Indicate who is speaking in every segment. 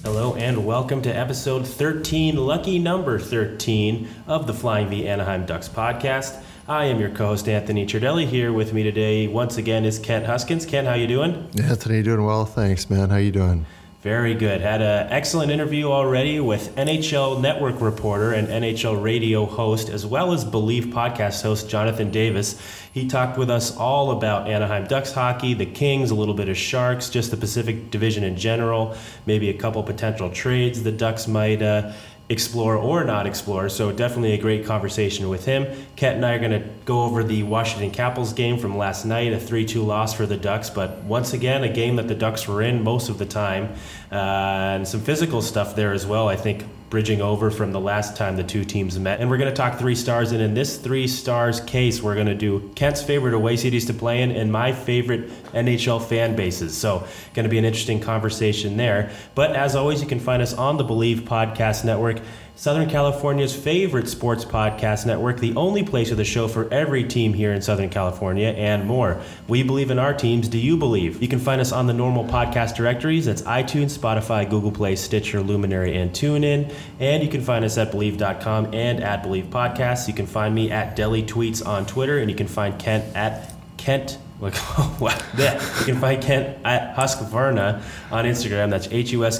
Speaker 1: Hello and welcome to episode 13, lucky number 13 of the Flying V Anaheim Ducks podcast. I am your co-host Anthony Tridelli. Here with me today once again is Kent Huskins. Kent, how you doing?
Speaker 2: Anthony, doing well, thanks, man. How you doing?
Speaker 1: Very good. Had an excellent interview already with NHL Network reporter and NHL radio host, as well as Believe podcast host Jonathan Davis. He talked with us all about Anaheim Ducks hockey, the Kings, a little bit of Sharks, just the Pacific Division in general, maybe a couple potential trades the Ducks might explore or not explore. So definitely a great conversation with him. Kent and I are going to go over the Washington Capitals game from last night, a 3-2 loss for the Ducks, but once again a game that the Ducks were in most of the time, and some physical stuff there as well, I think, bridging over from the last time the two teams met. And we're going to talk 3 stars, and in this 3 stars case we're going to do Kent's favorite away cities to play in and my favorite NHL fan bases. So going to be an interesting conversation there. But as always, you can find us on the Believe Podcast Network, Southern California's favorite sports podcast network, the only place with a show for every team here in Southern California and more. We believe in our teams. Do you believe? You can find us on the normal podcast directories. That's iTunes, Spotify, Google Play, Stitcher, Luminary, and TuneIn. And you can find us at Believe.com and at Believe Podcasts. You can find me at Deli Tweets on Twitter, and you can find Kent at Kent. You can find Kent at Husqvarna on Instagram. That's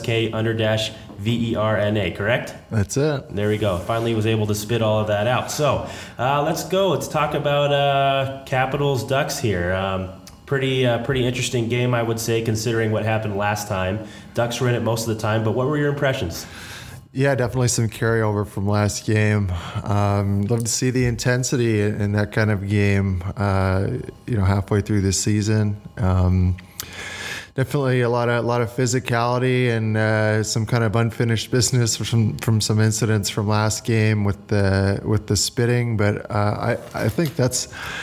Speaker 1: HUSK_VERNA, correct?
Speaker 2: That's it.
Speaker 1: There we go. Finally was able to spit all of that out. So let's go. Let's talk about Capitals Ducks here. Pretty interesting game, I would say, considering what happened last time. Ducks were in it most of the time, but what were your impressions?
Speaker 2: Yeah, definitely some carryover from last game. Love to see the intensity in that kind of game, halfway through this season. Definitely a lot of physicality and some kind of unfinished business from some incidents from last game with the spitting. But I think that's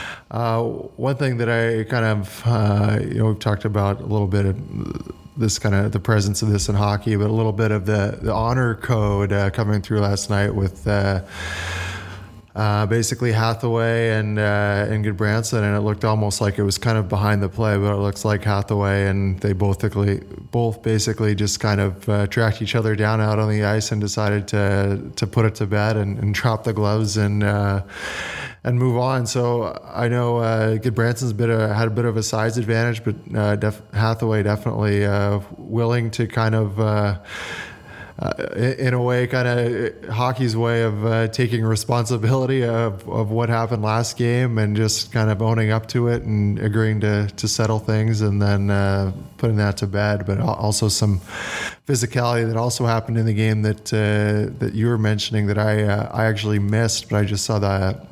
Speaker 2: one thing that I kind of we've talked about a little bit of this kind of the presence of this in hockey, but a little bit of the honor code coming through last night with basically Hathaway and Goodbranson, and it looked almost like it was kind of behind the play, but it looks like Hathaway and they both basically just kind of tracked each other down out on the ice and decided to put it to bed and drop the gloves and move on. So I know Goodbranson's had a bit of a size advantage, but Hathaway definitely willing to kind of, in a way, kind of hockey's way of taking responsibility of what happened last game and just kind of owning up to it and agreeing to settle things and then putting that to bed. But also some physicality that also happened in the game that you were mentioning that I actually missed, but I just saw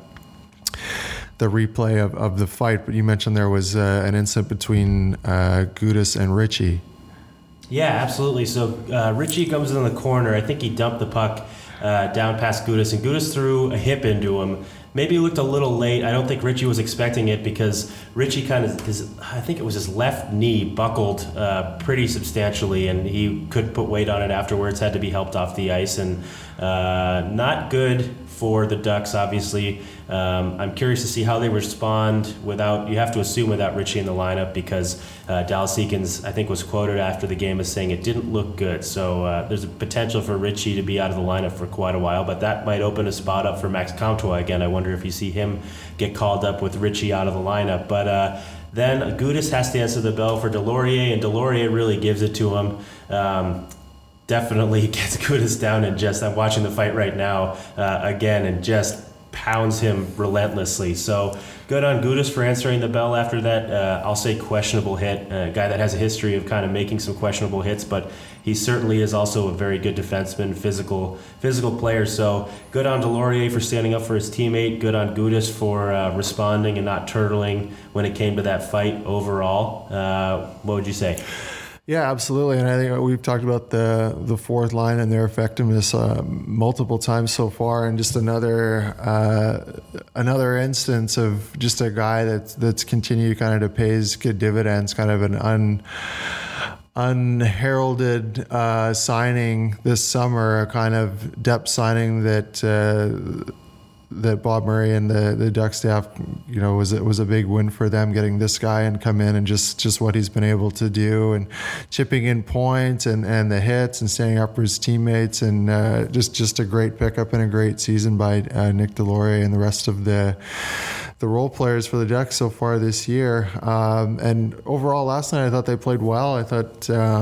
Speaker 2: the replay of the fight. But you mentioned there was an incident between Gudas and Ritchie.
Speaker 1: Yeah, absolutely. So Ritchie comes in the corner. I think he dumped the puck down past Gudas, and Gudas threw a hip into him. Maybe he looked a little late. I don't think Ritchie was expecting it because Ritchie I think it was his left knee buckled pretty substantially, and he couldn't put weight on it afterwards, had to be helped off the ice, and not good for the Ducks, obviously. I'm curious to see how they respond you have to assume without Ritchie in the lineup, because Dallas Eakins, I think, was quoted after the game as saying it didn't look good. So there's a potential for Ritchie to be out of the lineup for quite a while, but that might open a spot up for Max Comtois again. I wonder if you see him get called up with Ritchie out of the lineup. But then Gudas has to answer the bell for Delorier, and Delorier really gives it to him. Definitely gets Gudas down, and I'm watching the fight right now again, and just pounds him relentlessly. So good on Gudas for answering the bell after that. I'll say questionable hit. A guy that has a history of kind of making some questionable hits, but he certainly is also a very good defenseman, physical player. So good on Delorier for standing up for his teammate. Good on Gudas for responding and not turtling when it came to that fight overall. What would you say?
Speaker 2: Yeah, absolutely. And I think we've talked about the fourth line and their effectiveness multiple times so far, and just another instance of just a guy that's continued kind of to pay his good dividends, kind of an unheralded signing this summer, a kind of depth signing that that Bob Murray and the Duck staff, was a big win for them, getting this guy and come in and just what he's been able to do and chipping in points and the hits and standing up for his teammates, and just a great pickup and a great season by Nick Deslauriers and the rest of the role players for the Ducks so far this year. And overall, last night I thought they played well. I thought,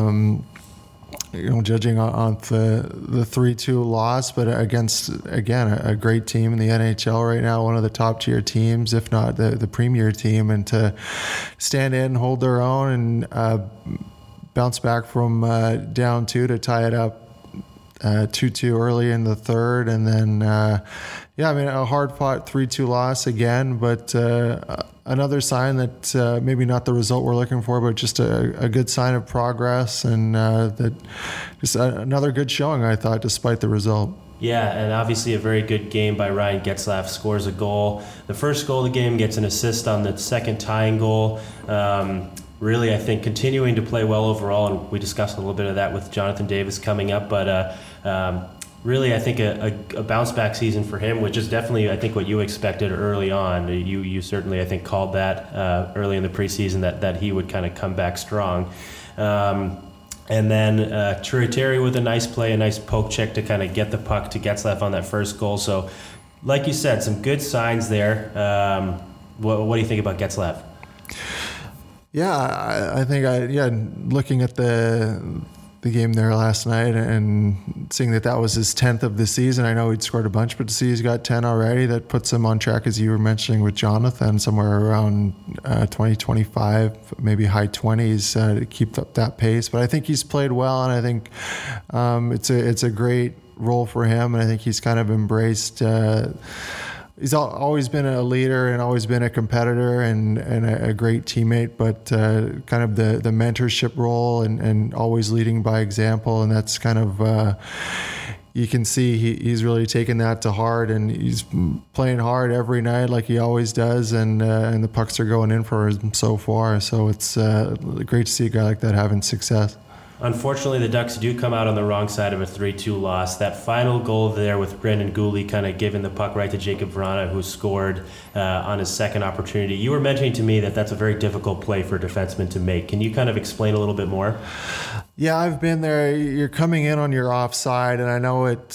Speaker 2: judging on the 3-2 loss, but against, again, a great team in the NHL right now, one of the top tier teams, if not the premier team, and to stand in, hold their own, and bounce back from down 2 to tie it up 2-2 early in the third, and then a hard-fought 3-2 loss again, but another sign that maybe not the result we're looking for, but just a good sign of progress, and that just another good showing, I thought, despite the result.
Speaker 1: Yeah, and obviously a very good game by Ryan Getzlaf. Scores a goal. The first goal of the game, gets an assist on the second tying goal. Really, I think, continuing to play well overall, and we discussed a little bit of that with Jonathan Davis coming up, but really, I think a bounce-back season for him, which is definitely, I think, what you expected early on. You certainly, I think, called that early in the preseason that he would kind of come back strong. And then Terry with a nice play, a nice poke check to kind of get the puck to Getzlaf on that first goal. So, like you said, some good signs there. What do you think about Getzlaf?
Speaker 2: Yeah, I think looking at the game there last night and seeing that was his 10th of the season. I know he'd scored a bunch, but to see he's got 10 already, that puts him on track, as you were mentioning with Jonathan, somewhere around 20, 25, maybe high 20s to keep up that pace. But I think he's played well, and I think it's a great role for him, and I think he's kind of embraced he's always been a leader and always been a competitor and a great teammate, but kind of the mentorship role and always leading by example. And that's kind of, you can see he's really taken that to heart, and he's playing hard every night like he always does. And the pucks are going in for him so far. So it's great to see a guy like that having success.
Speaker 1: Unfortunately, the Ducks do come out on the wrong side of a 3-2 loss. That final goal there with Brendan Gooley kind of giving the puck right to Jacob Vrana, who scored on his second opportunity. You were mentioning to me that that's a very difficult play for a defenseman to make. Can you kind of explain a little bit more?
Speaker 2: Yeah, I've been there. You're coming in on your offside, and I know it...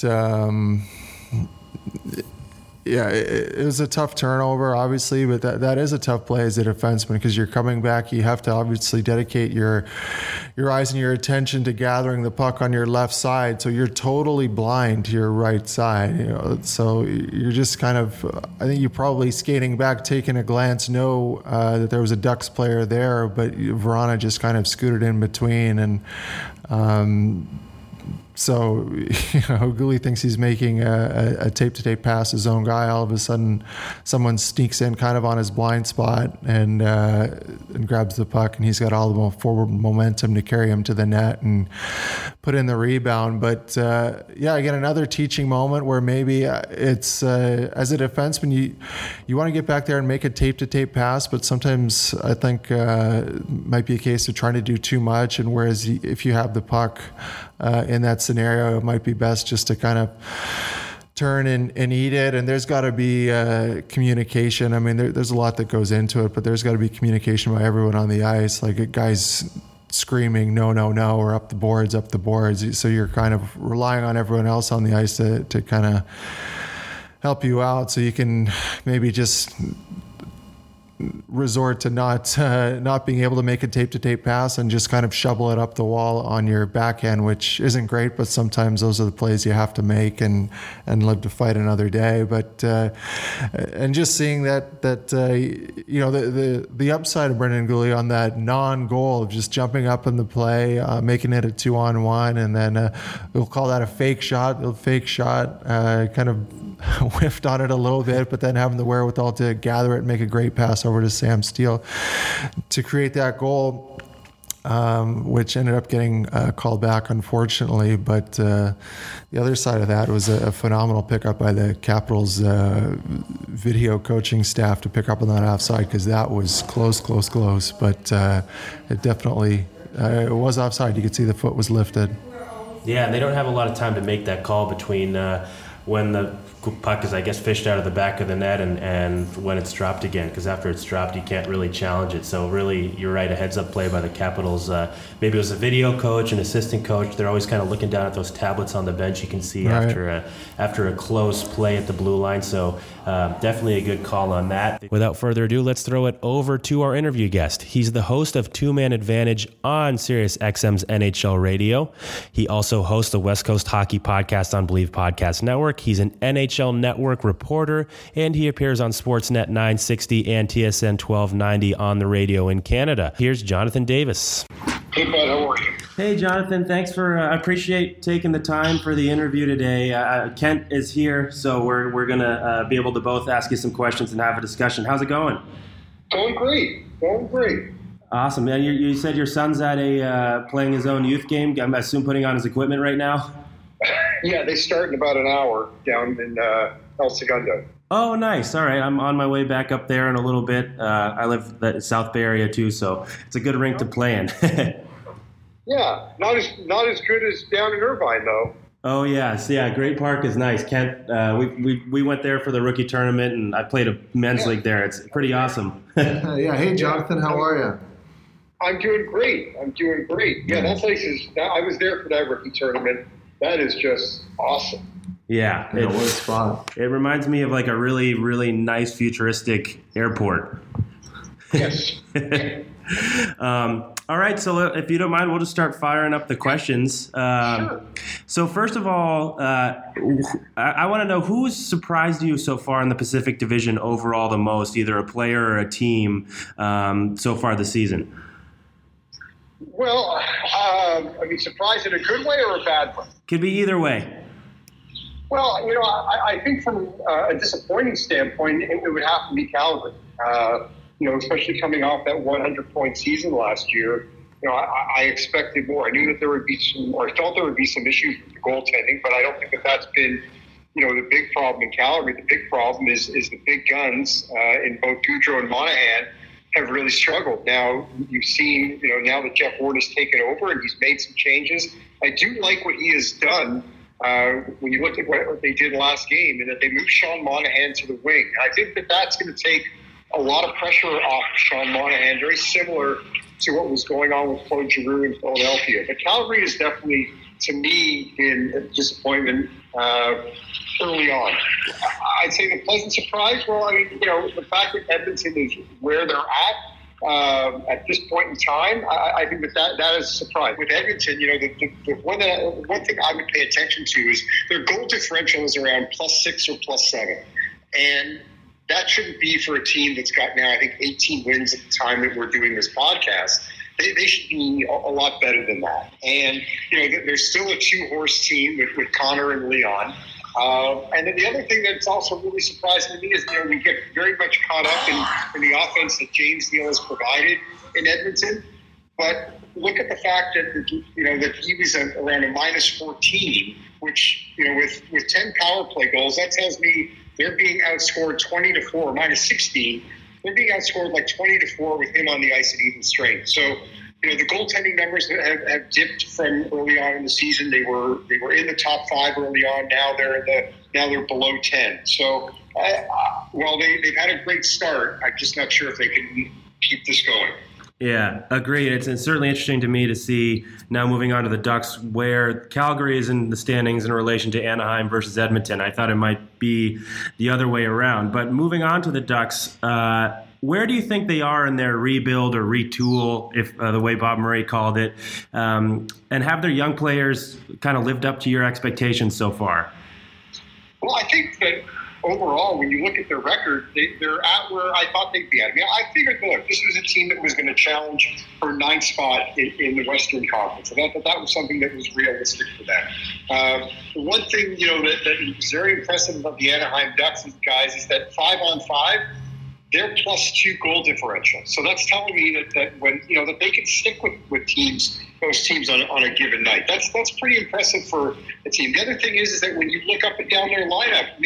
Speaker 2: it was a tough turnover, obviously, but that is a tough play as a defenseman, because you're coming back. You have to obviously dedicate your eyes and your attention to gathering the puck on your left side, so you're totally blind to your right side. So you're just kind of, I think you're probably skating back, taking a glance, know that there was a Ducks player there, but Vrana just kind of scooted in between, and so, Gooley thinks he's making a tape-to-tape pass, his own guy. All of a sudden, someone sneaks in kind of on his blind spot and grabs the puck, and he's got all the forward momentum to carry him to the net and put in the rebound. But, again, another teaching moment where maybe it's, as a defenseman, you want to get back there and make a tape-to-tape pass, but sometimes I think it might be a case of trying to do too much, and whereas if you have the puck in that scenario, it might be best just to kind of turn and eat it. And there's got to be communication. I mean, there's a lot that goes into it, but there's got to be communication by everyone on the ice. Like a guy's screaming, no, or up the boards. So you're kind of relying on everyone else on the ice to kind of help you out. So you can maybe just resort to not being able to make a tape-to-tape pass and just kind of shovel it up the wall on your backhand, which isn't great, but sometimes those are the plays you have to make and live to fight another day. But and just seeing that the upside of Brendan Gooley on that non-goal of just jumping up in the play, making it a 2-on-1, and then we'll call that a fake shot. Kind of whiffed on it a little bit, but then having the wherewithal to gather it and make a great pass over to Sam Steele to create that goal, which ended up getting called back, unfortunately. But the other side of that was a phenomenal pickup by the Capitals video coaching staff to pick up on that offside, because that was close. But it definitely it was offside. You could see the foot was lifted.
Speaker 1: Yeah, and they don't have a lot of time to make that call between when the puck is, I guess, fished out of the back of the net and when it's dropped again, because after it's dropped, you can't really challenge it. So really, you're right, a heads-up play by the Capitals. Maybe it was a video coach, an assistant coach. They're always kind of looking down at those tablets on the bench you can see after a close play at the blue line. So definitely a good call on that. Without further ado, let's throw it over to our interview guest. He's the host of Two Man Advantage on Sirius XM's NHL Radio. He also hosts the West Coast Hockey Podcast on Believe Podcast Network. He's an NHL Network reporter, and he appears on Sportsnet 960 and TSN 1290 on the radio in Canada. Here's Jonathan Davis.
Speaker 3: Hey, bud, how are you?
Speaker 1: Hey, Jonathan. Thanks for. I appreciate taking the time for the interview today. Kent is here, so we're gonna be able to both ask you some questions and have a discussion. How's it going?
Speaker 3: Going great.
Speaker 1: Awesome, man. You said your son's at a playing his own youth game. I'm assuming putting on his equipment right now.
Speaker 3: Yeah, they start in about an hour down in El Segundo.
Speaker 1: Oh, nice. All right. I'm on my way back up there in a little bit. I live in the South Bay area too, so it's a good rink to play in.
Speaker 3: Yeah, not as good as down in Irvine though.
Speaker 1: Oh yes, yeah. Great Park is nice. Kent, we went there for the rookie tournament, and I played a men's league there. It's pretty awesome.
Speaker 2: Yeah. Hey, Jonathan, how are you?
Speaker 3: I'm doing great. Yeah, that place is. I was there for that rookie tournament. That is just awesome.
Speaker 1: Yeah,
Speaker 2: what a spot.
Speaker 1: It reminds me of like a really, really nice futuristic airport.
Speaker 3: Yes.
Speaker 1: All right, so if you don't mind, we'll just start firing up the questions.
Speaker 3: Sure.
Speaker 1: So first of all, I want to know who's surprised you so far in the Pacific Division overall the most, either a player or a team, so far this season?
Speaker 3: Well, surprised in a good way or a bad way?
Speaker 1: Could be either way.
Speaker 3: Well, I think from a disappointing standpoint, it would have to be Calgary. Especially coming off that 100-point season last year. I expected more. I knew that there would be I felt there would be some issues with the goaltending, but I don't think that that's been, the big problem in Calgary. The big problem is the big guns in both Gaudreau and Monahan have really struggled. Now, you've seen, now that Jeff Ward has taken over and he's made some changes, I do like what he has done when you look at what they did last game, and that they moved Sean Monahan to the wing. I think that that's going to take a lot of pressure off Sean Monahan, very similar to what was going on with Claude Giroux in Philadelphia. But Calgary has definitely, to me, been a disappointment early on. I'd say the pleasant surprise, the fact that Edmonton is where they're at this point in time, I think that is a surprise. With Edmonton, the one thing I would pay attention to is their goal differential is around +6 or +7. And that shouldn't be for a team that's got now, I think, 18 wins at the time that we're doing this podcast. They should be a lot better than that. And, there's still a two-horse team with Connor and Leon. And then the other thing that's also really surprising to me is, we get very much caught up in the offense that James Neal has provided in Edmonton. But look at the fact that he was around a -14, which, with 10 power play goals, that tells me they're being outscored 20-4, -16. They're being outscored like 20-4 with him on the ice at even strength. So, the goaltending numbers have dipped from early on in the season. They were in the top 5 early on. Now they're below 10. So while they've had a great start, I'm just not sure if they can keep this going.
Speaker 1: Yeah, agreed. It's certainly interesting to me to see, now moving on to the Ducks, where Calgary is in the standings in relation to Anaheim versus Edmonton. I thought it might be the other way around. But moving on to the Ducks, where do you think they are in their rebuild or retool, if the way Bob Murray called it, and have their young players kind of lived up to your expectations so far?
Speaker 3: Well, I think that overall, when you look at their record, they're at where I thought they'd be at. I figured, look, this was a team that was going to challenge for 9th spot in the Western Conference. And I thought that was something that was realistic for them. The one thing, that is very impressive about the Anaheim Ducks, guys, is that 5-on-5, they're +2 goal differential. So that's telling me that when, that they can stick with those teams on a given night. That's pretty impressive for a team. The other thing is that when you look up and down their lineup,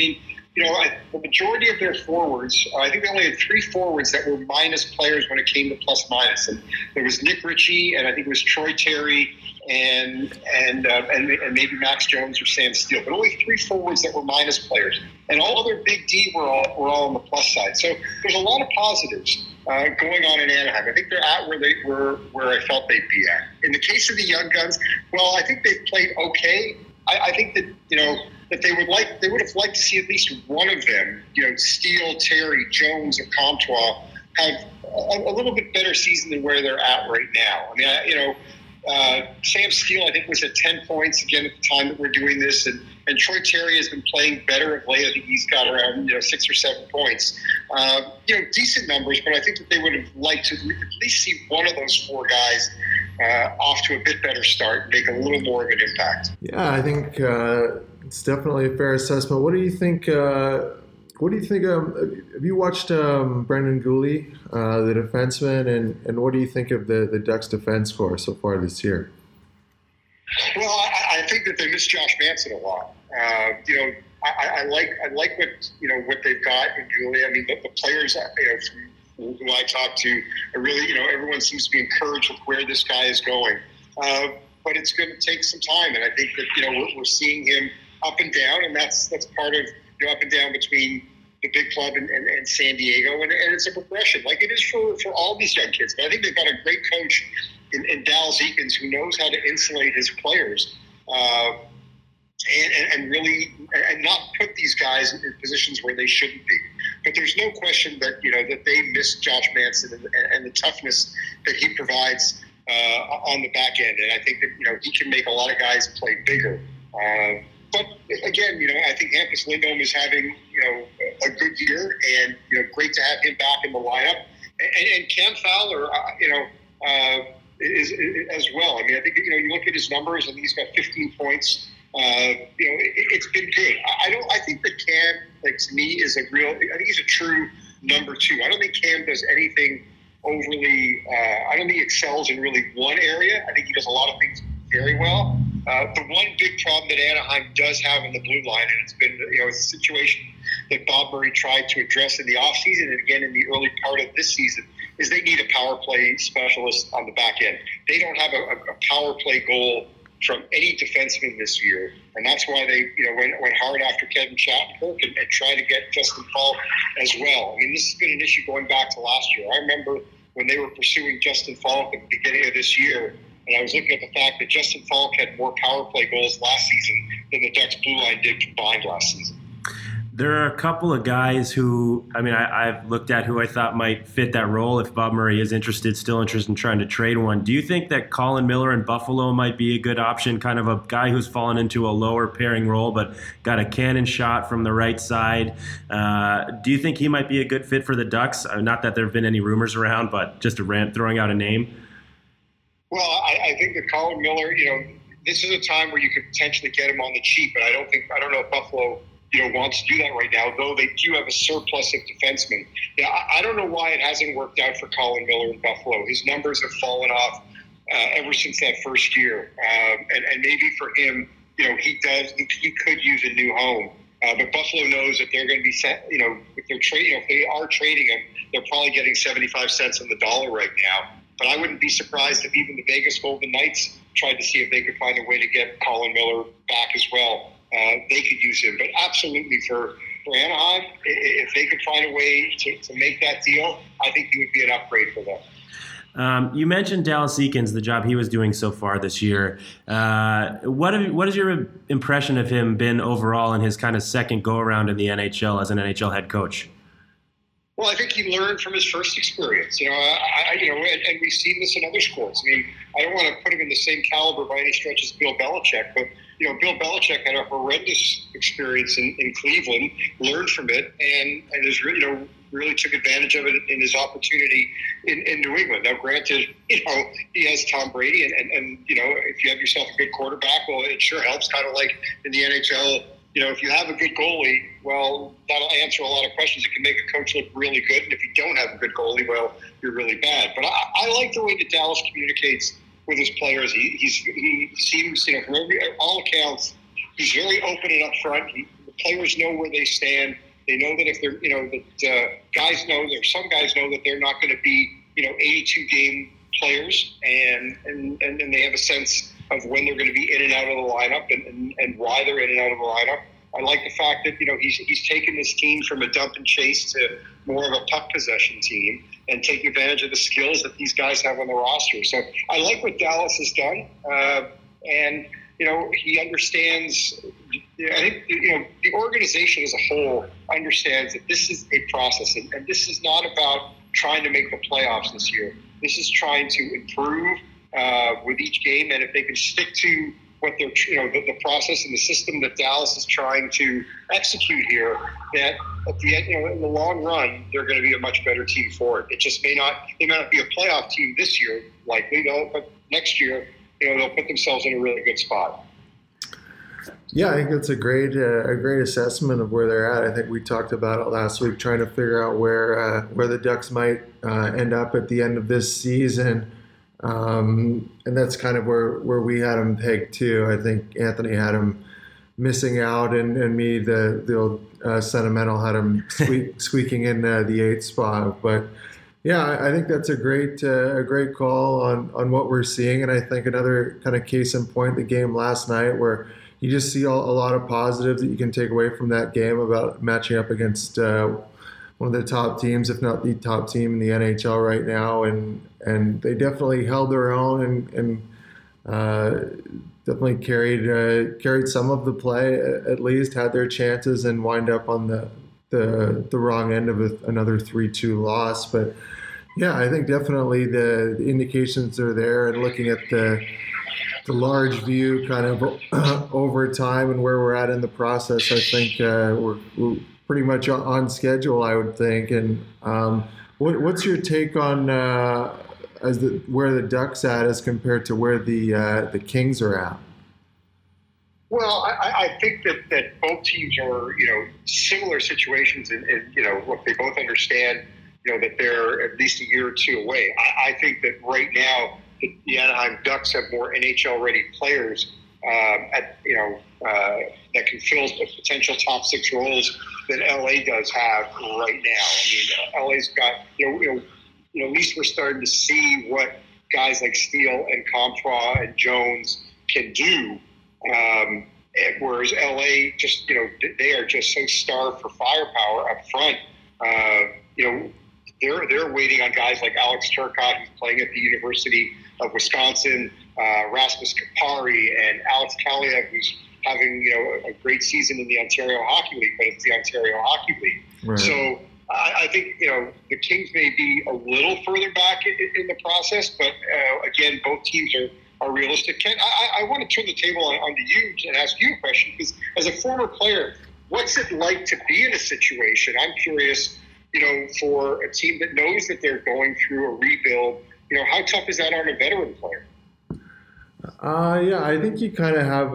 Speaker 3: the majority of their forwards, I think they only had 3 forwards that were minus players when it came to plus minus. And there was Nick Ritchie, and I think it was Troy Terry, and maybe Max Jones or Sam Steele, but only 3 forwards that were minus players, and all other big D were all on the plus side. So there's a lot of positives going on in Anaheim. I think they're at where I felt they'd be at. In the case of the young guns, well, I think they've played okay. I think that that they would have liked to see at least one of them, Steele, Terry, Jones, or Comtois, have a little bit better season than where they're at right now. I mean, Sam Steele, I think, was at 10 points again at the time that we're doing this, and Troy Terry has been playing better of late. I think he's got around 6 or 7 points. Decent numbers, but I think that they would have liked to at least see one of those 4 guys off to a bit better start and make a little more of an impact.
Speaker 2: Yeah, I think it's definitely a fair assessment. What do you think? Have you watched Brendan Gooley, the defenseman, and what do you think of the Ducks defense corps so far this year?
Speaker 3: Well, I think that they miss Josh Manson a lot. I like what they've got in Gooley. I mean, the players from who I talk to are really, everyone seems to be encouraged with where this guy is going. But it's going to take some time, and I think that we're seeing him up and down, and that's part of up and down between the big club and San Diego, and it's a progression like it is for all these young kids. But I think they've got a great coach in Dallas Eakins who knows how to insulate his players and really not put these guys in positions where they shouldn't be. But there's no question that that they miss Josh Manson and the toughness that he provides on the back end, and I think that he can make a lot of guys play bigger. But again, I think Hampus Lindholm is having a good year, and great to have him back in the lineup. And Cam Fowler, is as well. I mean, I think you look at his numbers, and he's got 15 points. It's been good. I think that Cam, to me, is I think he's a true number 2. I don't think Cam does anything overly. I don't think he excels in really one area. I think he does a lot of things very well. The one big problem that Anaheim does have in the blue line, and it's been it's a situation that Bob Murray tried to address in the offseason and again in the early part of this season, is they need a power play specialist on the back end. They don't have a power play goal from any defenseman this year, and that's why they went hard after Kevin Shattenkirk and tried to get Justin Falk as well. I mean, this has been an issue going back to last year. I remember when they were pursuing Justin Falk at the beginning of this year, and I was looking at the fact that Justin Falk had more power play goals last season than the Ducks blue line did combined last season.
Speaker 1: There are a couple of guys who, I've looked at who I thought might fit that role if Bob Murray is still interested in trying to trade one. Do you think that Colin Miller in Buffalo might be a good option, kind of a guy who's fallen into a lower pairing role but got a cannon shot from the right side? Do you think he might be a good fit for the Ducks? Not that there have been any rumors around, but just throwing out a name.
Speaker 3: Well, I think that Colin Miller, this is a time where you could potentially get him on the cheap, but I don't know if Buffalo wants to do that right now, though they do have a surplus of defensemen. Yeah, I don't know why it hasn't worked out for Colin Miller in Buffalo. His numbers have fallen off ever since that first year. And maybe for him, he could use a new home. But Buffalo knows that they're going to be if they are trading him, they're probably getting 75 cents on the dollar right now. But I wouldn't be surprised if even the Vegas Golden Knights tried to see if they could find a way to get Colin Miller back as well. They could use him. But absolutely for Anaheim, if they could find a way to make that deal, I think he would be an upgrade for them.
Speaker 1: You mentioned Dallas Eakins, the job he was doing so far this year. What has your impression of him been overall in his kind of second go-around in the NHL as an NHL head coach?
Speaker 3: Well, I think he learned from his first experience, and we've seen this in other sports. I mean, I don't want to put him in the same caliber by any stretch as Bill Belichick, but Bill Belichick had a horrendous experience in Cleveland, learned from it, and is really took advantage of it in his opportunity in New England. Now, granted, he has Tom Brady, and if you have yourself a good quarterback, well, it sure helps. Kind of like in the NHL. If you have a good goalie, well, that'll answer a lot of questions. It can make a coach look really good. And if you don't have a good goalie, well, you're really bad. But I like the way that Dallas communicates with his players. He seems, from all accounts, he's very open and upfront. The players know where they stand. They know that if they're, some guys know that they're not going to be, 82 game players, and they have a sense of when they're going to be in and out of the lineup and why they're in and out of the lineup. I like the fact that, he's taken this team from a dump and chase to more of a puck possession team and taking advantage of the skills that these guys have on the roster. So I like what Dallas has done. And he understands, I think, the organization as a whole understands that this is a process. And this is not about trying to make the playoffs this year. This is trying to improve with each game. And if they can stick to what they're, the process and the system that Dallas is trying to execute here, that at the end, in the long run, they're going to be a much better team for it. It just they may not be a playoff team this year, likely, but next year, they'll put themselves in a really good spot.
Speaker 2: Yeah, I think that's a great assessment of where they're at. I think we talked about it last week, trying to figure out where the Ducks might end up at the end of this season. And that's kind of where we had him pegged too. I think Anthony had him missing out, and me, the old sentimental, had him squeaking in the 8th spot. But yeah, I think that's a great call on what we're seeing. And I think another kind of case in point, the game last night, where you just see a lot of positives that you can take away from that game about matching up against one of the top teams, if not the top team in the NHL right now, and they definitely held their own and definitely carried some of the play, at least had their chances, and wind up on the wrong end of another 3-2 loss. But yeah, I think definitely the indications are there, and looking at the large view kind of over time and where we're at in the process, I think we're pretty much on schedule, I would think. And what's your take on where the Ducks at as compared to where the Kings are at?
Speaker 3: Well, I think that both teams are, similar situations, and look, they both understand, that they're at least a year or two away. I think that right now the Anaheim Ducks have more NHL-ready players that can fill potential top 6 roles than LA does have right now. I mean, LA's got, at least we're starting to see what guys like Steele and Comtois and Jones can do. Whereas LA just, they are just so starved for firepower up front. They're waiting on guys like Alex Turcotte, who's playing at the University of Wisconsin, Rasmus Kupari, and Alex Kaliev, who's having a great season in the Ontario Hockey League, but it's the Ontario Hockey League. Right. So I think the Kings may be a little further back in the process, but again, both teams are realistic. Ken, I want to turn the table on to you and ask you a question, because as a former player, what's it like to be in a situation? I'm curious, for a team that knows that they're going through a rebuild, how tough is that on a veteran player?
Speaker 2: Yeah, I think you kind of have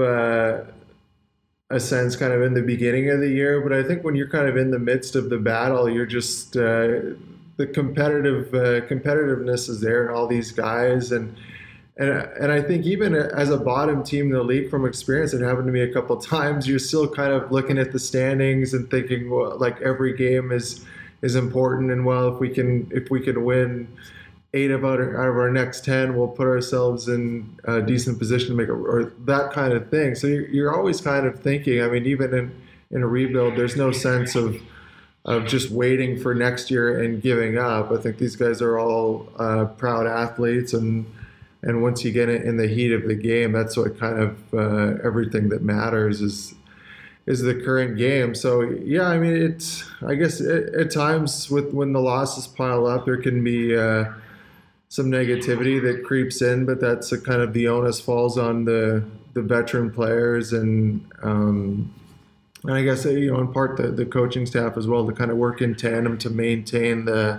Speaker 2: a sense kind of in the beginning of the year, but I think when you're kind of in the midst of the battle, you're just the competitiveness is there in all these guys, and I think even as a bottom team in the league, from experience, it happened to me a couple of times, you're still kind of looking at the standings and thinking, well, like every game is important, and well, if we can win 8 out of our next 10, we'll put ourselves in a decent position to make it, or that kind of thing. So you're always kind of thinking, I mean, even in a rebuild, there's no sense of just waiting for next year and giving up. I think these guys are all proud athletes, and once you get in the heat of the game, that's what kind of everything that matters is the current game. So yeah, I mean, I guess at times when the losses pile up, there can be some negativity that creeps in, but that's kind of the onus falls on the veteran players, and I guess in part the coaching staff as well, to kind of work in tandem to maintain the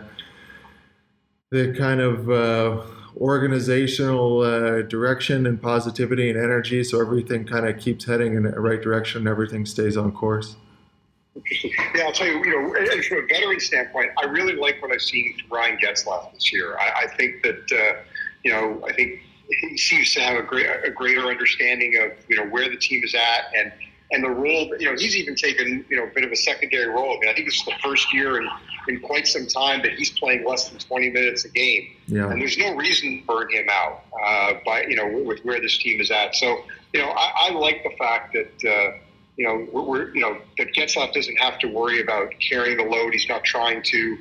Speaker 2: kind of organizational direction and positivity and energy, so everything kind of keeps heading in the right direction and everything stays on course.
Speaker 3: Yeah, I'll tell you, and from a veteran standpoint, I really like what I've seen from Ryan Getzlaf this year. I think that, I think he seems to have a greater understanding of, where the team is at, and and the role, he's even taken, a bit of a secondary role. I mean, I think this is the first year in quite some time that he's playing less than 20 minutes a game.
Speaker 2: Yeah.
Speaker 3: And there's no reason to burn him out, with where this team is at. So, I like the fact that, that Getzlaf doesn't have to worry about carrying the load. He's not trying to.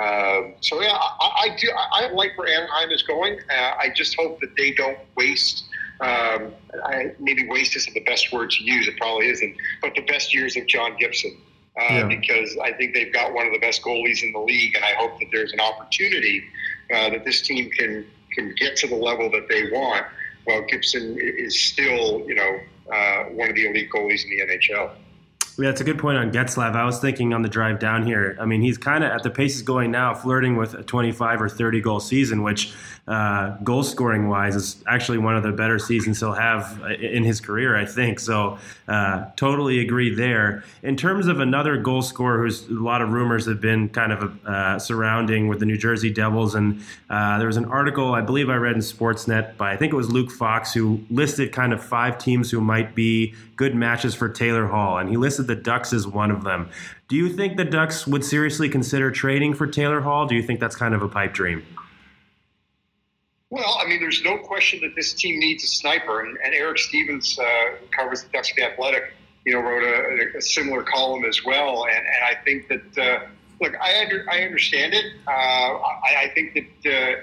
Speaker 3: I do. I like where Anaheim is going. I just hope that they don't waste. Maybe waste isn't the best word to use. It probably isn't. But the best years of John Gibson, because I think they've got one of the best goalies in the league, and I hope that there's an opportunity that this team can get to the level that they want. While Gibson is still, one of the elite goalies in the NHL.
Speaker 1: Yeah, that's a good point on Getzlaf. I was thinking on the drive down here. I mean, he's kind of, at the pace he's going now, flirting with a 25 or 30 goal season, which goal scoring wise is actually one of the better seasons he'll have in his career, I think. So totally agree there. In terms of another goal scorer who's a lot of rumors have been kind of surrounding with the New Jersey Devils, and there was an article I believe I read in Sportsnet by, I think it was Luke Fox, who listed kind of 5 teams who might be good matches for Taylor Hall, and he listed the Ducks as one of them. Do you think the Ducks would seriously consider trading for Taylor Hall? Do you think that's kind of a pipe dream?
Speaker 3: Well, I mean, there's no question that this team needs a sniper, and Eric Stevens, who covers the Ducks at The Athletic, wrote a similar column as well. And I think that, look, I understand it. I think that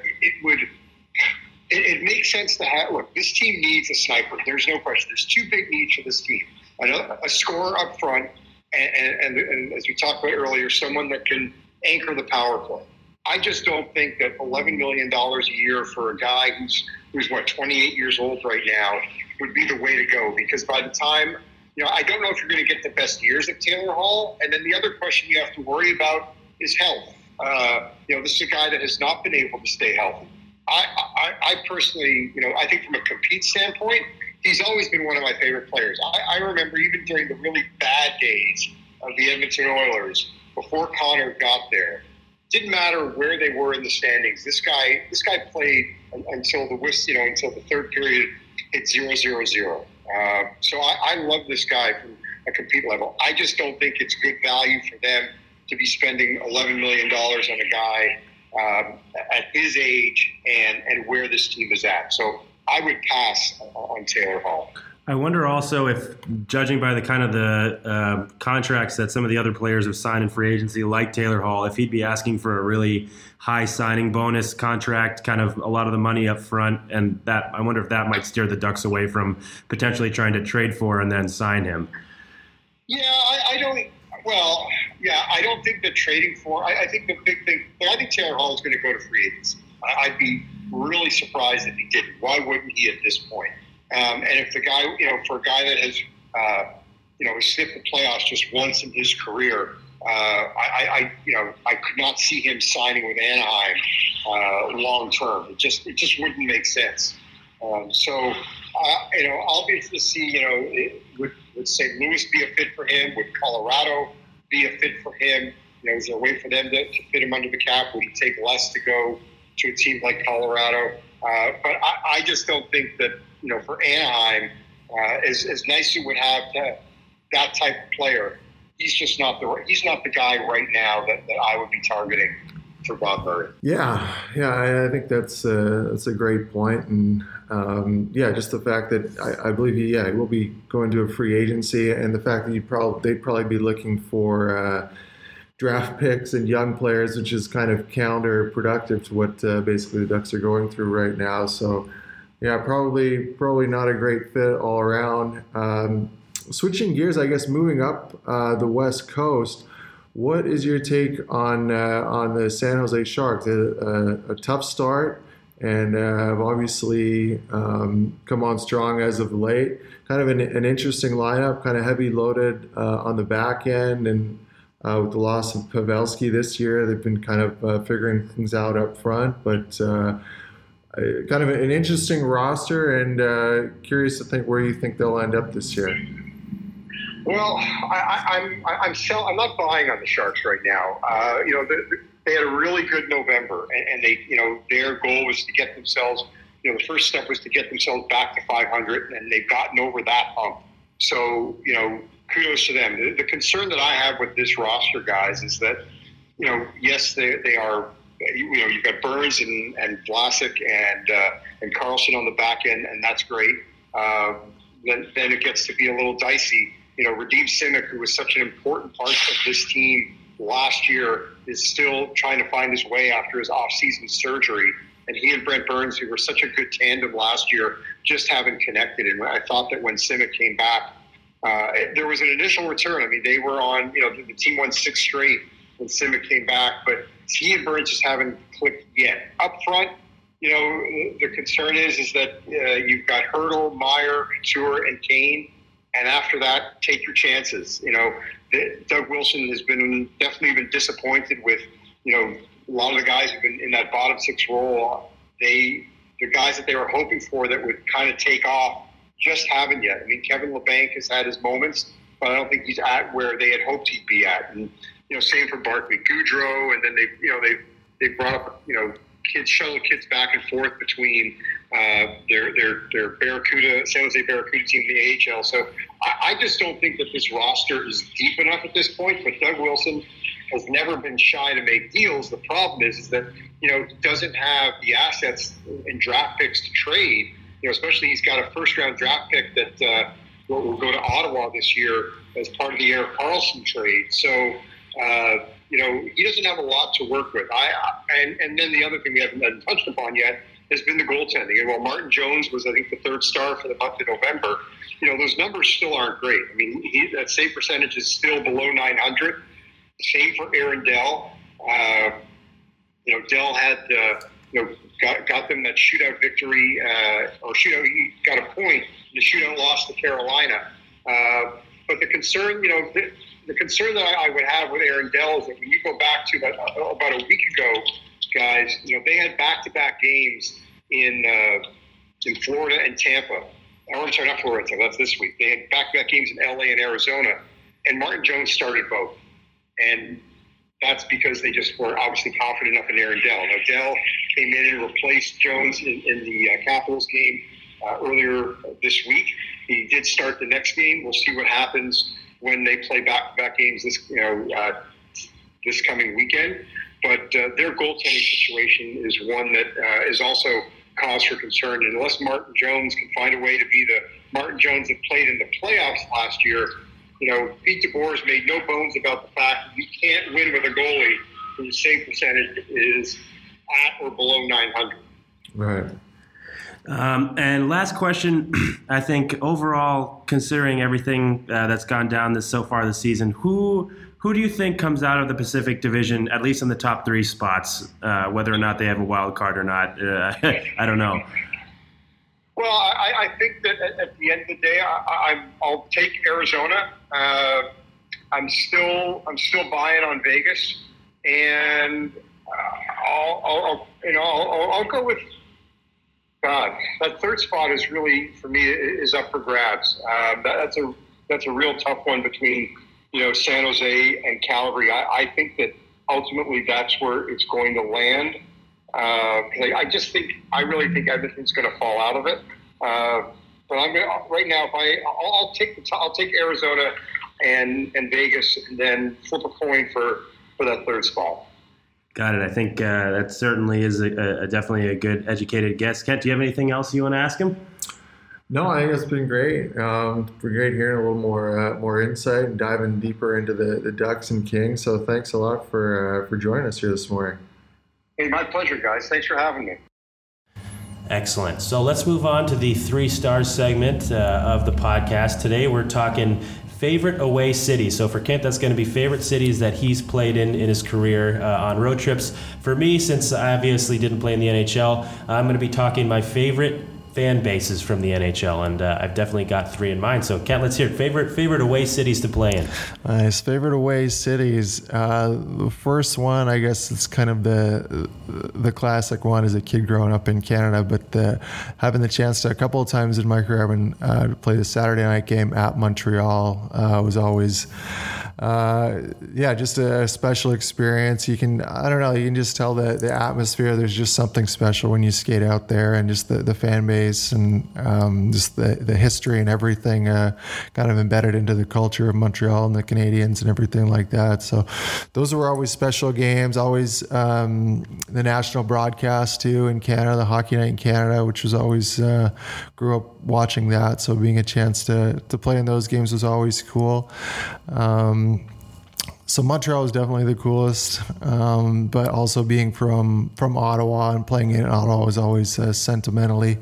Speaker 3: it makes sense to have. Look, this team needs a sniper. There's no question. There's 2 big needs for this team: a scorer up front, and as we talked about earlier, someone that can anchor the power play. I just don't think that $11 million a year for a guy who's 28 years old right now would be the way to go. Because by the time, I don't know if you're going to get the best years of Taylor Hall. And then the other question you have to worry about is health. This is a guy that has not been able to stay healthy. I personally, I think from a compete standpoint, he's always been one of my favorite players. I remember even during the really bad days of the Edmonton Oilers, before Connor got there, didn't matter where they were in the standings. This guy played until the third period hit 0-0-0. So I love this guy from a compete level. I just don't think it's good value for them to be spending $11 million on a guy at his age and where this team is at. So I would pass on Taylor Hall.
Speaker 1: I wonder also if, judging by the kind of the contracts that some of the other players have signed in free agency, like Taylor Hall, if he'd be asking for a really high signing bonus contract, kind of a lot of the money up front, and that I wonder if that might steer the Ducks away from potentially trying to trade for and then sign him.
Speaker 3: Yeah, I don't think that trading for. I think the big thing. I think Taylor Hall is going to go to free agency. I'd be really surprised if he didn't. Why wouldn't he at this point? And if the guy, for a guy that has, sniffed the playoffs just once in his career, I could not see him signing with Anaheim long term. It just wouldn't make sense. I'll be interested to see, would St. Louis be a fit for him? Would Colorado be a fit for him? Is there a way for them to fit him under the cap? Would he take less to go to a team like Colorado? But I just don't think that, for Anaheim, as nice as it would have that type of player, he's just not the guy right now that I would be targeting for Bob Murray.
Speaker 2: Yeah, I think that's a great point, and just the fact that I believe he will be going to a free agency, and the fact that they'd probably be looking for draft picks and young players, which is kind of counterproductive to what basically the Ducks are going through right now. So. Yeah, probably not a great fit all around. Switching gears, I guess, moving up the West Coast, what is your take on the San Jose Sharks? A tough start, and have obviously come on strong as of late. Kind of an interesting lineup, kind of heavy loaded on the back end, and with the loss of Pavelski this year, they've been kind of figuring things out up front, but. Kind of an interesting roster, and curious to think where you think they'll end up this year.
Speaker 3: Well, I'm not buying on the Sharks right now. They had a really good November, and they, their goal was to get themselves. The first step was to get themselves back to 500, and they've gotten over that hump. So, kudos to them. The concern that I have with this roster, guys, is that, yes, they are, you've got Burns and Vlasic and Carlson on the back end, and that's great. Then it gets to be a little dicey. Radim Simek, who was such an important part of this team last year, is still trying to find his way after his off-season surgery. And he and Brent Burns, who were such a good tandem last year, just haven't connected. And I thought that when Simek came back, there was an initial return. I mean, they were on, the team won 6 straight when Simek came back, but he and Burns just haven't clicked yet. Up front, the concern is that you've got Hurdle, Meyer, Couture, and Kane. And after that, take your chances. Doug Wilson has definitely been disappointed with, a lot of the guys who've been in that bottom 6 role. The guys that they were hoping for that would kind of take off just haven't yet. I mean, Kevin Labanc has had his moments, but I don't think he's at where they had hoped he'd be at. And, same for Barclay Goodrow. And then they brought up, shuttle kids back and forth between their Barracuda, San Jose Barracuda team in the AHL. So I just don't think that this roster is deep enough at this point. But Doug Wilson has never been shy to make deals. The problem is that he doesn't have the assets and draft picks to trade. Especially he's got a first-round draft pick that will go to Ottawa this year as part of the Erik Karlsson trade. So. He doesn't have a lot to work with. And then the other thing we haven't touched upon yet has been the goaltending. And while Martin Jones was, I think, the 3rd star for the month of November, those numbers still aren't great. I mean, that save percentage is still below 900. Same for Aaron Dell. Dell had, got them that shootout victory, he got a point in the shootout loss to Carolina. But the concern, the concern that I would have with Aaron Dell is that when you go back to about a week ago, guys, they had back-to-back games in Florida and Tampa. Sorry, not Florida and Tampa, that's this week. They had back-to-back games in LA and Arizona, and Martin Jones started both. And that's because they just were obviously confident enough in Aaron Dell. Now, Dell came in and replaced Jones in the Capitals game earlier this week. He did start the next game. We'll see what happens when they play back-to-back games this coming weekend. But their goaltending situation is one that is also cause for concern. And unless Martin Jones can find a way to be the Martin Jones that played in the playoffs last year, Pete DeBoer has made no bones about the fact that you can't win with a goalie whose save percentage is at or below 900.
Speaker 2: Right.
Speaker 1: And last question, I think overall, considering everything that's gone down so far this season, who do you think comes out of the Pacific Division, at least in the top 3 spots, whether or not they have a wild card or not? I don't know.
Speaker 3: Well, I think that at the end of the day, I'll take Arizona. I'm still buying on Vegas, and I'll go with. God, that 3rd spot is really, for me, is up for grabs. That's a real tough one between, San Jose and Calgary. I think that ultimately that's where it's going to land. I really think Edmonton's going to fall out of it. But I'm going right now. I'll take Arizona and Vegas, and then flip a coin for that 3rd spot.
Speaker 1: Got it. I think that certainly is definitely a good educated guess. Kent, do you have anything else you want to ask him?
Speaker 2: No, I think it's been great. It's been great hearing a little more insight and diving deeper into the Ducks and Kings. So thanks a lot for joining us here this morning.
Speaker 3: Hey, my pleasure, guys. Thanks for having me.
Speaker 1: Excellent. So let's move on to the 3-star segment of the podcast. Today we're talking favorite away cities. So for Kent, that's going to be favorite cities that he's played in his career on road trips. For me, since I obviously didn't play in the NHL, I'm going to be talking my favorite fan bases from the NHL, and I've definitely got 3 in mind. So Kent, let's hear it. Favorite away cities to play in.
Speaker 2: Nice. Favorite away cities. The first one, I guess it's kind of the classic one as a kid growing up in Canada, but having the chance to a couple of times in my career play the Saturday night game at Montreal was always just a special experience. You can just tell the atmosphere. There's just something special when you skate out there, and just the fan base and just the history and everything kind of embedded into the culture of Montreal and the Canadiens and everything like that. So those were always special games. Always the national broadcast too in Canada, the Hockey Night in Canada, which was always grew up watching that. So being a chance to play in those games was always cool. So Montreal is definitely the coolest, but also being from Ottawa and playing in Ottawa was always sentimentally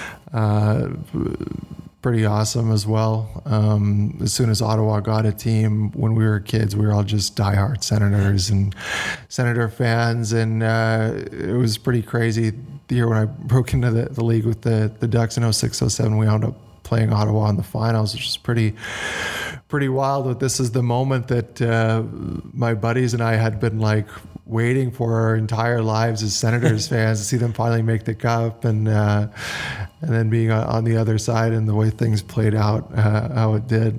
Speaker 2: pretty awesome as well. As soon as Ottawa got a team, when we were kids, we were all just diehard Senators and Senator fans, and it was pretty crazy. The year when I broke into the league with the Ducks in 06-07, we wound up playing Ottawa in the finals, which is pretty wild. But this is the moment that my buddies and I had been like waiting for our entire lives as Senators fans, to see them finally make the cup, and then being on the other side and the way things played out, how it did,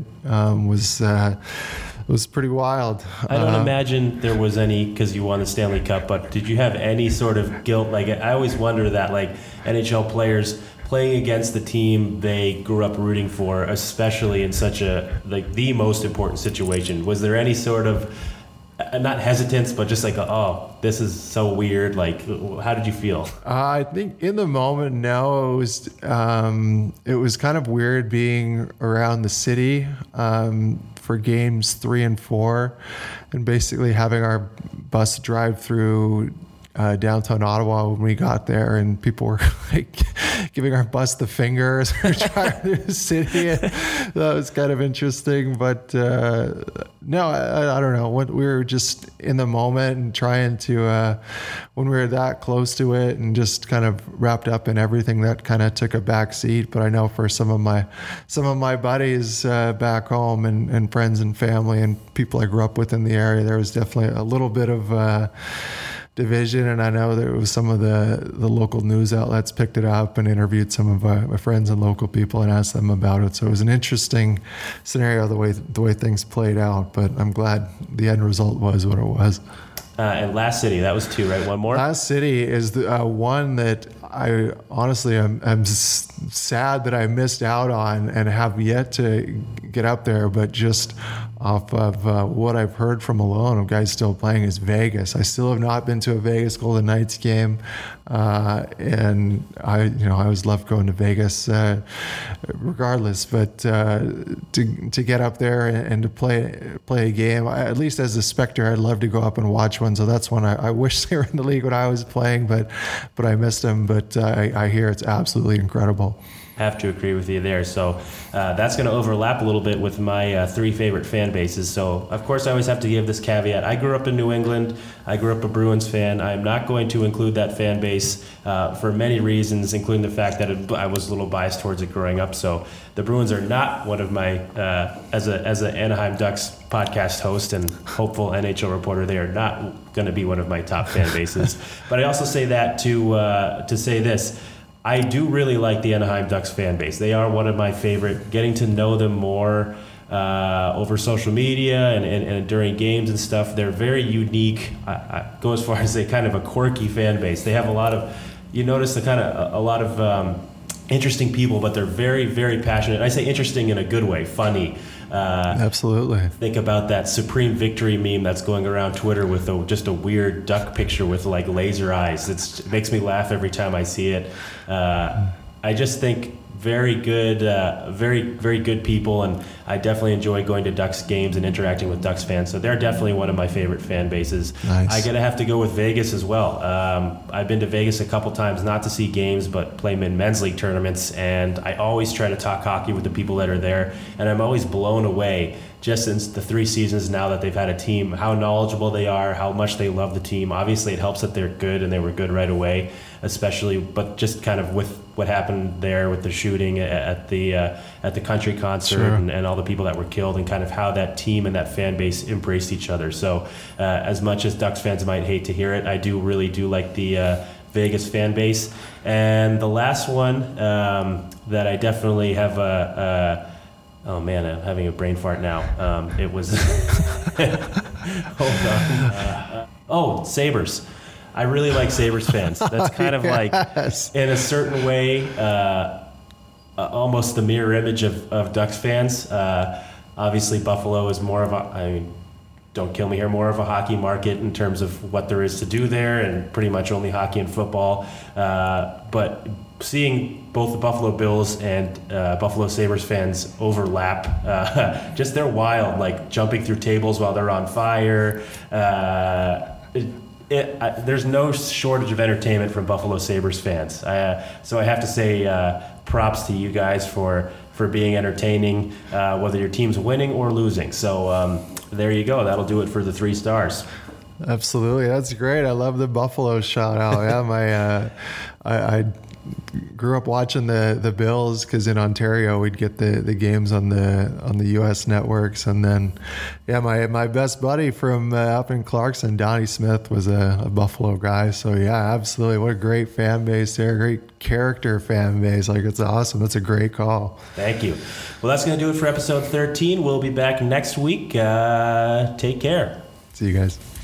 Speaker 2: was pretty wild.
Speaker 1: I don't imagine there was any, because you won the Stanley Cup, but did you have any sort of guilt? Like, I always wonder that, like, NHL players playing against the team they grew up rooting for, especially in such a, like, the most important situation. Was there any sort of, not hesitance, but just like, oh, this is so weird? Like, how did you feel?
Speaker 2: I think in the moment, no, it was kind of weird being around the city for games 3 and 4, and basically having our bus drive through downtown Ottawa when we got there, and people were like giving our bus the finger as we were driving through the city. And that was kind of interesting, but no, I don't know. We were just in the moment and trying to, when we were that close to it and just kind of wrapped up in everything, that kind of took a back seat. But I know for some of my buddies back home and friends and family and people I grew up with in the area, there was definitely a little bit of division, and I know there was some of the local news outlets picked it up and interviewed some of my friends and local people and asked them about it. So it was an interesting scenario the way things played out, but I'm glad the end result was what it was.
Speaker 1: And Last City, that was 2, right? One more?
Speaker 2: Last City is the one that I honestly am sad that I missed out on and have yet to get up there, but just off of what I've heard from Malone of guys still playing is Vegas. I still have not been to a Vegas Golden Knights game, and I always love going to Vegas regardless, but to get up there and to play a game, at least as a spectator, I'd love to go up and watch one. So that's one I wish they were in the league when I was playing, but I missed them. But I hear it's absolutely incredible.
Speaker 1: Have to agree with you there. So that's going to overlap a little bit with my 3 favorite fan bases. So, of course, I always have to give this caveat. I grew up in New England. I grew up a Bruins fan. I'm not going to include that fan base for many reasons, including the fact that I was a little biased towards it growing up. So the Bruins are not one of my, as an Anaheim Ducks podcast host and hopeful NHL reporter, they are not going to be one of my top fan bases. But I also say that to say this. I do really like the Anaheim Ducks fan base. They are one of my favorite. Getting to know them more over social media and during games and stuff, they're very unique. I go as far as say kind of a quirky fan base. They have a lot of, you notice the kind of a lot of interesting people, but they're very, very passionate. I say interesting in a good way, funny.
Speaker 2: Absolutely.
Speaker 1: Think about that Supreme Victory meme that's going around Twitter with just a weird duck picture with like laser eyes. It makes me laugh every time I see it. I just think very good, very, very good people, and I definitely enjoy going to Ducks games and interacting with Ducks fans. So they're definitely one of my favorite fan bases.
Speaker 2: Nice.
Speaker 1: I'm gonna have to go with Vegas as well. I've been to Vegas a couple times, not to see games, but play men's league tournaments, and I always try to talk hockey with the people that are there, and I'm always blown away just since the 3 seasons now that they've had a team, how knowledgeable they are, how much they love the team. Obviously, it helps that they're good, and they were good right away, especially, but just kind of with what happened there with the shooting at the country concert. Sure. and all the people that were killed, and kind of how that team and that fan base embraced each other. So as much as Ducks fans might hate to hear it, I really do like the Vegas fan base. And the last one that I definitely have Oh man, I'm having a brain fart now. It was. Hold on. Sabres. I really like Sabres fans. That's kind of like, in a certain way, almost the mirror image of Ducks fans. Obviously, Buffalo is more of a, don't kill me here, more of a hockey market in terms of what there is to do there, and pretty much only hockey and football. But seeing both the Buffalo Bills and Buffalo Sabres fans overlap, just they're wild, like jumping through tables while they're on fire. There's no shortage of entertainment from Buffalo Sabres fans. So I have to say props to you guys for being entertaining, whether your team's winning or losing. So there you go. That'll do it for the 3 stars.
Speaker 2: Absolutely. That's great. I love the Buffalo shout out. Yeah, I grew up watching the Bills because in Ontario we'd get the games on the U.S. networks, and then my best buddy from up in Clarkson, Donnie Smith, was a Buffalo guy. So yeah, absolutely, what a great fan base there, great character fan base. Like, it's awesome. That's a great call.
Speaker 1: Thank you. Well, that's going to do it for episode 13. We'll be back next week. Take care.
Speaker 2: See you guys.